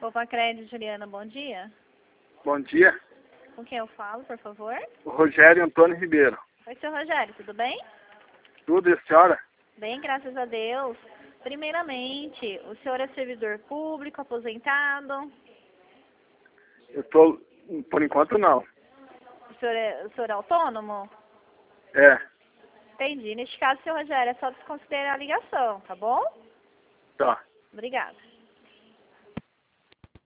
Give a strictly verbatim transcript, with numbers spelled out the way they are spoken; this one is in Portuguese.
Copa Crédito, Juliana, bom dia. Bom dia. Com quem eu falo, por favor? O Rogério Antônio Ribeiro. Oi, seu Rogério, tudo bem? Tudo, e a senhora? Bem, graças a Deus. Primeiramente, o senhor é servidor público, aposentado? Eu tô, por enquanto não. O senhor é, o senhor é autônomo? É, Entendi. Neste caso, seu Rogério, é só desconsiderar a ligação, tá bom? tá. Obrigada.